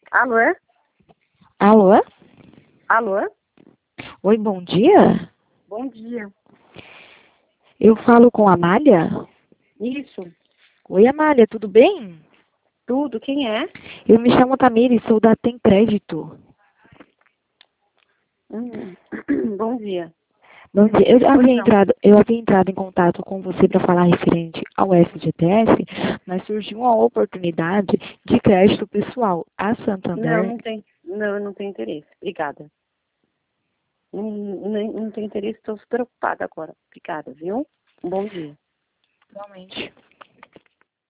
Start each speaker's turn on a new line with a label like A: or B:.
A: Alô?
B: Alô?
A: Alô?
B: Oi, bom dia.
A: Bom dia.
B: Eu falo com a Amália?
A: Isso.
B: Oi, Amália, tudo bem?
A: Tudo, quem é?
B: Eu me chamo Tamires, sou da Tem Crédito.
A: Hum, Bom dia.
B: Bom dia.
A: Pois não.
B: Eu havia entrado em contato com você para falar referente ao FGTS, mas surgiu uma oportunidade de crédito pessoal. A
A: Não,
B: Santander.
A: não tem. Não, eu não tenho interesse. Obrigada. Não tenho interesse, estou super ocupada agora. Obrigada, viu? Um bom dia.
B: Realmente.